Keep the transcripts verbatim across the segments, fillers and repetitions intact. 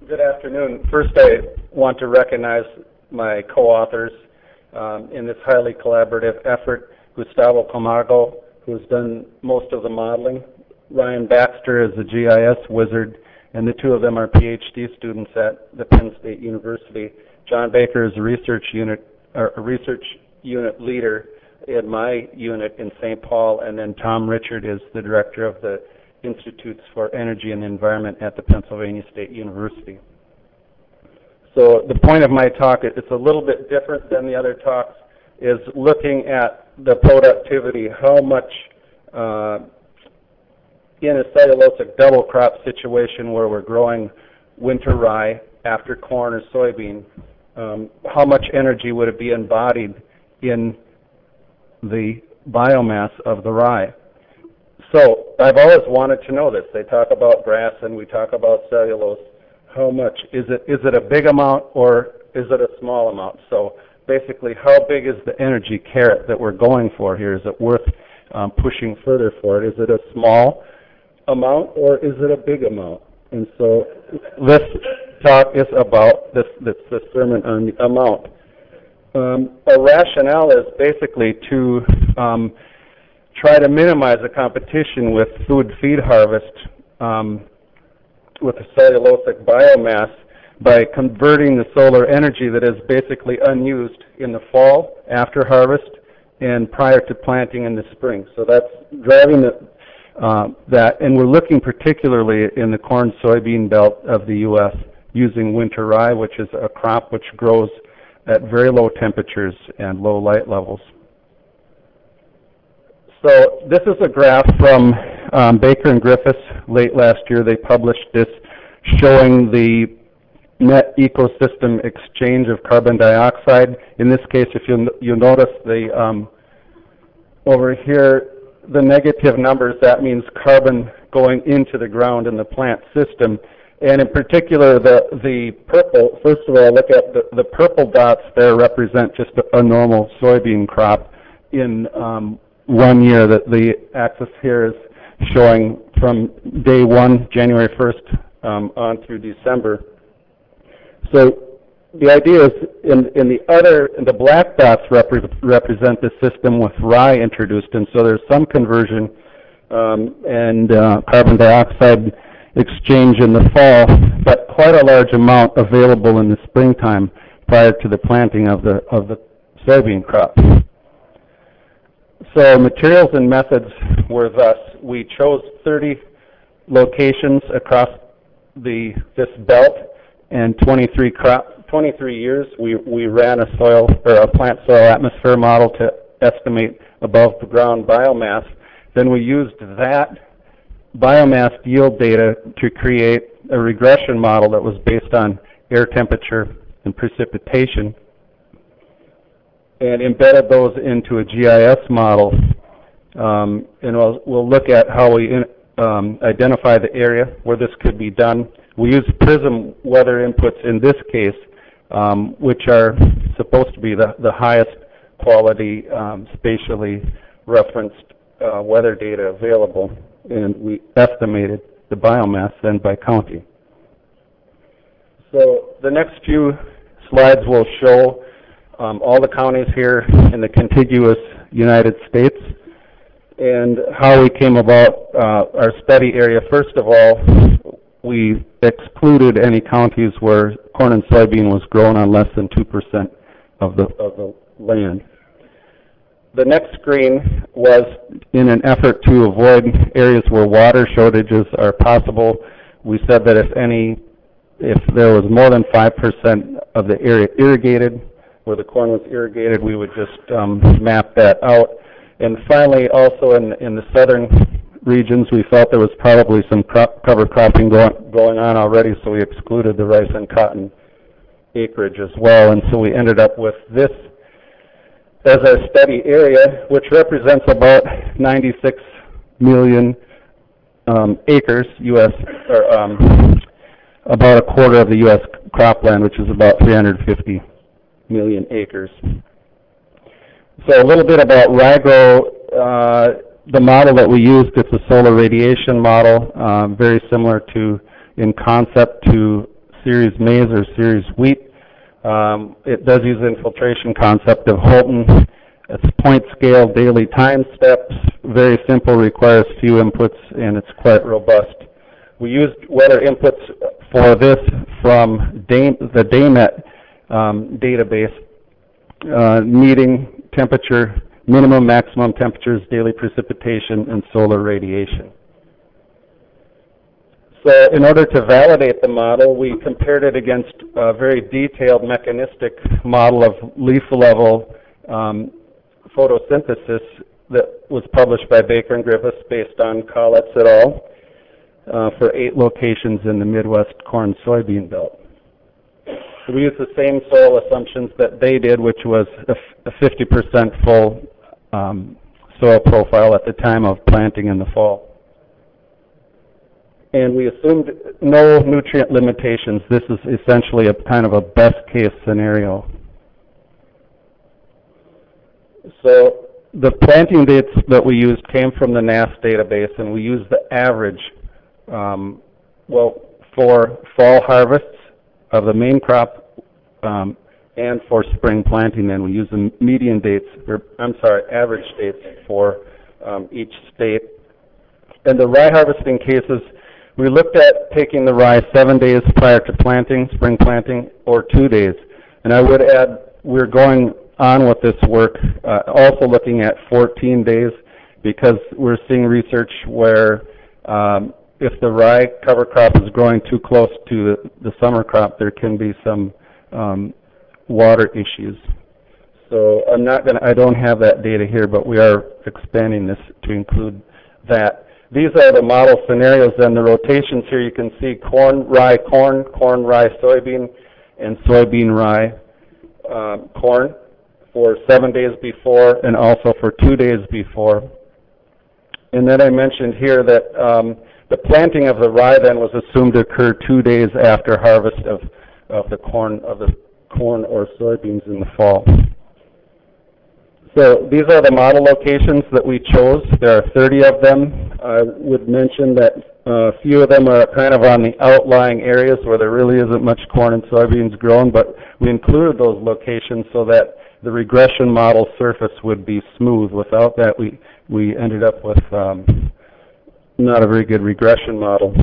Good afternoon. First, I want to recognize my co-authors um, in this highly collaborative effort. Gustavo Camargo, who's done most of the modeling. Ryan Baxter is a G I S wizard, and the two of them are PhD students at the Penn State University. John Baker is a research unit, or a research unit leader in my unit in Saint Paul, and then Tom Richard is the director of the Institutes for Energy and Environment at the Pennsylvania State University. So the point of my talk, it's a little bit different than the other talks, is looking at the productivity, how much uh, in a cellulosic double crop situation where we're growing winter rye after corn or soybean, um, how much energy would it be embodied in the biomass of the rye. So I've always wanted to know this. They talk about grass and we talk about cellulose. How much? Is it is it a big amount or is it a small amount? So basically, how big is the energy carrot that we're going for here? Is it worth um, pushing further for it? Is it a small amount or is it a big amount? And so this talk is about this, this, this sermon on the amount. Um, a rationale is basically to um, try to minimize the competition with food feed harvest um, with the cellulosic biomass by converting the solar energy that is basically unused in the fall after harvest and prior to planting in the spring. So that's driving the, uh, that, and we're looking particularly in the corn soybean belt of the U S using winter rye, which is a crop which grows at very low temperatures and low light levels. So this is a graph from um, Baker and Griffiths late last year. They published this showing the net ecosystem exchange of carbon dioxide. In this case, if you you notice the um, over here, the negative numbers, that means carbon going into the ground in the plant system. And in particular, the, the purple, first of all, look at the, the purple dots there represent just a, a normal soybean crop in um, one year. That the axis here is showing from day one, January first, um, on through December. So the idea is in, in the other, in the black dots repre represent the system with rye introduced, and so there's some conversion um, and uh, carbon dioxide exchange in the fall, but quite a large amount available in the springtime prior to the planting of the of the soybean crop. So materials and methods were thus: we chose thirty locations across the this belt and twenty-three crop, twenty-three years. We we ran a soil or a plant soil atmosphere model to estimate above the ground biomass. Then we used that biomass yield data to create a regression model that was based on air temperature and precipitation, and embedded those into a G I S model. Um, and we'll, we'll look at how we in, um, identify the area where this could be done. We use PRISM weather inputs in this case, um, which are supposed to be the, the highest quality um, spatially referenced uh, weather data available, and we estimated the biomass then by county. So the next few slides will show um, all the counties here in the contiguous United States and how we came about uh, our study area. First of all, we excluded any counties where corn and soybean was grown on less than two percent of the, of the land. The next screen was in an effort to avoid areas where water shortages are possible. We said that if any, if there was more than five percent of the area irrigated, where the corn was irrigated, we would just um, map that out. And finally, also in, in the southern regions, we felt there was probably some crop, cover cropping going, going on already, so we excluded the rice and cotton acreage as well. And so we ended up with this as our study area, which represents about ninety-six million um, acres, U S, or um, about a quarter of the U S cropland, which is about three hundred fifty million acres. So a little bit about RYGRO. Uh, the model that we used, it's a solar radiation model, um, very similar to, in concept, to series maize or series wheat. Um, it does use the infiltration concept of Holton. It's point scale daily time steps, very simple, requires few inputs, and it's quite robust. We used weather inputs for this from Dame, the DAMET um, database, uh, meeting temperature, minimum, maximum temperatures, daily precipitation, and solar radiation. So in order to validate the model, we compared it against a very detailed mechanistic model of leaf level um, photosynthesis that was published by Baker and Griffiths based on Colletts et al. Uh, for eight locations in the Midwest corn soybean belt. So we used the same soil assumptions that they did, which was a fifty percent full um, soil profile at the time of planting in the fall. And we assumed no nutrient limitations. This is essentially a kind of a best case scenario. So the planting dates that we used came from the N A S database, and we used the average um, well, for fall harvests of the main crop um, and for spring planting. Then we use the median dates, or I'm sorry, average dates for um, each state. In the rye harvesting cases, we looked at taking the rye seven days prior to planting, spring planting, or two days. And I would add, we're going on with this work, uh, also looking at fourteen days, because we're seeing research where um, if the rye cover crop is growing too close to the, the summer crop, there can be some um, water issues. So I'm not going to, I don't have that data here, but we are expanding this to include that. These are the model scenarios, and the rotations here. You can see corn, rye, corn, corn, rye, soybean, and soybean, rye, um, corn for seven days before and also for two days before. And then I mentioned here that um, the planting of the rye then was assumed to occur two days after harvest of, of the corn of the corn or soybeans in the fall. So these are the model locations that we chose. There are thirty of them. I would mention that uh, a few of them are kind of on the outlying areas where there really isn't much corn and soybeans grown, but we included those locations so that the regression model surface would be smooth. Without that, we, we ended up with um, not a very good regression model.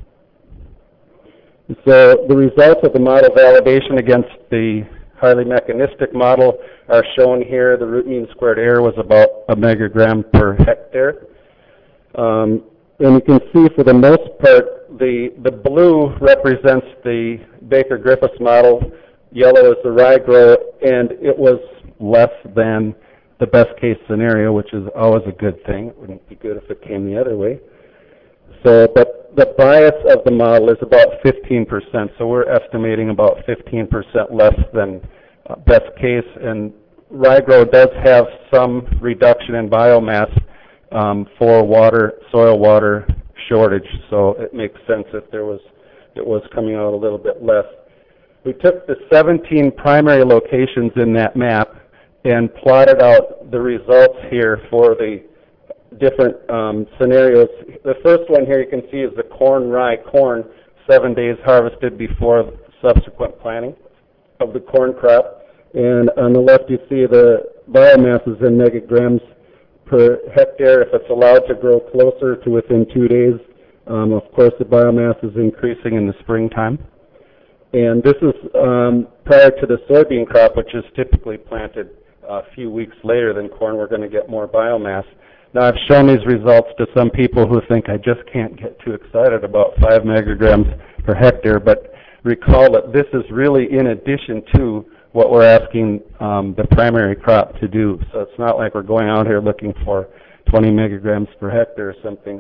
So the results of the model validation against the highly mechanistic model are shown here. The root mean squared error was about a megagram per hectare. Um, and you can see for the most part, the, the blue represents the Baker-Griffiths model, yellow is the rye grow, and it was less than the best case scenario, which is always a good thing. It wouldn't be good if it came the other way. So, but the bias of the model is about fifteen percent, so we're estimating about fifteen percent less than uh, best case, and rye grow does have some reduction in biomass um, for water, soil water shortage, so it makes sense if there was, it was coming out a little bit less. We took the seventeen primary locations in that map and plotted out the results here for the different um, scenarios. The first one here you can see is the corn, rye, corn, seven days harvested before subsequent planting of the corn crop. And on the left you see the biomass is in megagrams per hectare. If it's allowed to grow closer to within two days, um, of course the biomass is increasing in the springtime. And this is um, prior to the soybean crop, which is typically planted a few weeks later than corn. We're going to get more biomass. Now, I've shown these results to some people who think I just can't get too excited about five megagrams per hectare, but recall that this is really in addition to what we're asking um, the primary crop to do. So it's not like we're going out here looking for twenty megagrams per hectare or something.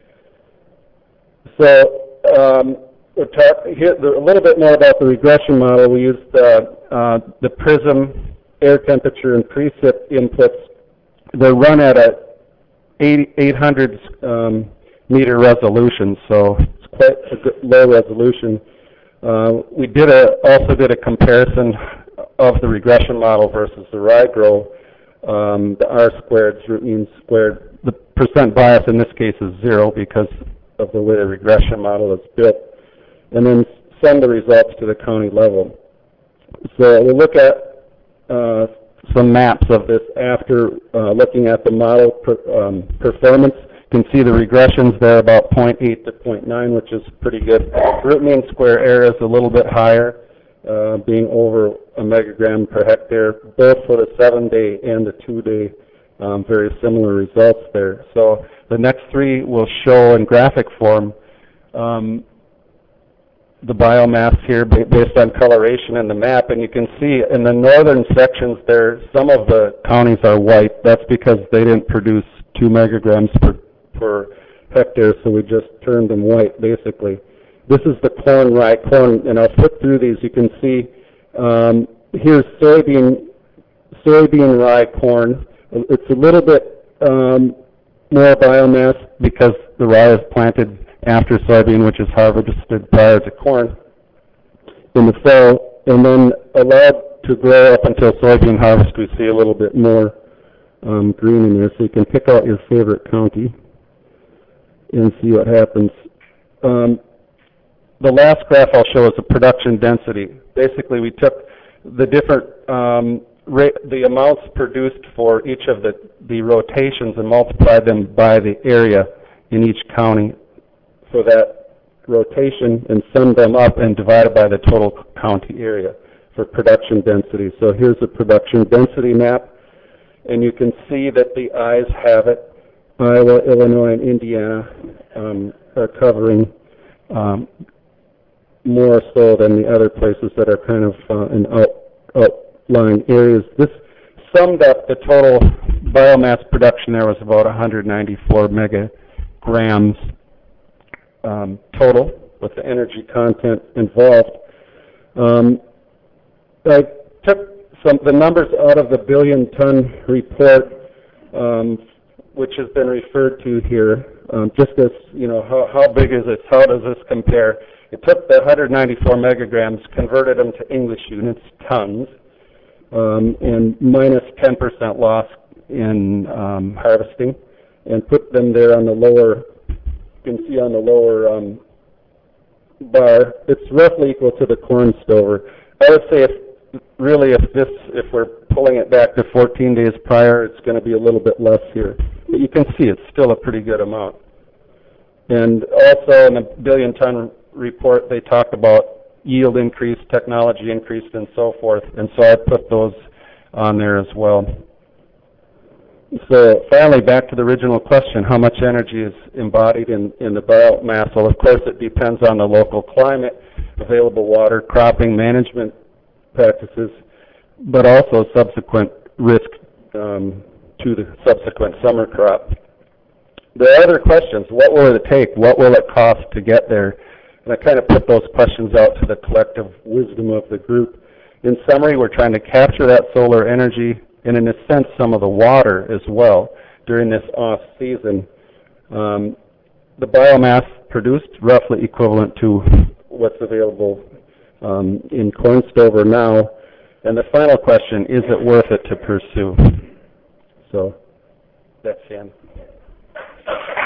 So um, we'll talk here a little bit more about the regression model. We used uh, uh, the PRISM air temperature and precip inputs. They're run at a eight hundred um, meter resolution, so it's quite a good, low resolution. Uh, we did a, also did a comparison of the regression model versus the rye grow. Um, the R squared, root mean squared. The percent bias in this case is zero because of the way the regression model is built. And then send the results to the county level. So we'll look at uh, some maps of this after uh, looking at the model per, um, performance. You can see the regressions there about zero point eight to zero point nine, which is pretty good. Root mean square area is a little bit higher, uh, being over a megagram per hectare, both for the seven-day and the two-day. Um, very similar results there. So the next three will show in graphic form um, the biomass here based on coloration in the map, and you can see in the northern sections there, some of the counties are white. That's because they didn't produce two megagrams per, per hectare, so we just turned them white basically. This is the corn, rye, corn, and I'll flip through these. You can see um, here's soybean, soybean, rye, corn. It's a little bit um, more biomass because the rye is planted after soybean, which is harvested prior to corn in the fall, and then allowed to grow up until soybean harvest. We see a little bit more um, green in there, so you can pick out your favorite county and see what happens. Um, the last graph I'll show is the production density. Basically, we took the different um, the amounts produced for each of the, the rotations and multiplied them by the area in each county for that rotation and summed them up and divided by the total county area for production density. So here's the production density map, and you can see that the eyes have it. Iowa, Illinois, and Indiana um, are covering um, more so than the other places that are kind of uh, in out, outlying areas. This summed up the total biomass production there was about one hundred ninety-four megagrams um, total with the energy content involved. Um, I took some the numbers out of the billion ton report, um, which has been referred to here. Um, just as, you know, how, how big is this? How does this compare? It took the one hundred ninety-four megagrams, converted them to English units, tons, um, and minus ten percent loss in um, harvesting, and put them there on the lower, you can see on the lower um, bar. It's roughly equal to the corn stover. I would say if really if this, if we're pulling it back to fourteen days prior, it's going to be a little bit less here. But you can see it's still a pretty good amount. And also in the billion ton report, they talk about yield increase, technology increase, and so forth. And so I put those on there as well. So finally, back to the original question, how much energy is embodied in, in the biomass? Well, of course, it depends on the local climate, available water, cropping, management practices, but also subsequent risk um, to the subsequent summer crop. There are other questions. What will it take? What will it cost to get there? And I kind of put those questions out to the collective wisdom of the group. In summary, we're trying to capture that solar energy and, in a sense, some of the water as well during this off-season. Um, the biomass produced roughly equivalent to what's available um, in corn stover now. And the final question, is it worth it to pursue? So that's the end.